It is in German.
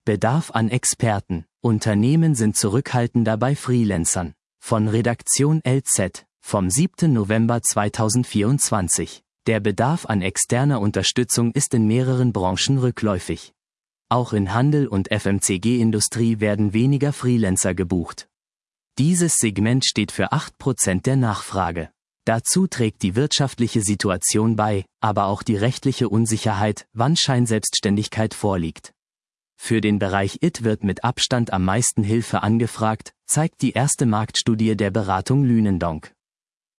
Bedarf an Experten. Unternehmen sind zurückhaltender bei Freelancern. Von Redaktion LZ, vom 7. November 2024. Der Bedarf an externer Unterstützung ist in mehreren Branchen rückläufig. Auch in Handel und FMCG-Industrie werden weniger Freelancer gebucht. Dieses Segment steht für 8% der Nachfrage. Dazu trägt die wirtschaftliche Situation bei, aber auch die rechtliche Unsicherheit, wann Scheinselbstständigkeit vorliegt. Für den Bereich IT wird mit Abstand am meisten Hilfe angefragt, zeigt die erste Marktstudie der Beratung Lünendonk.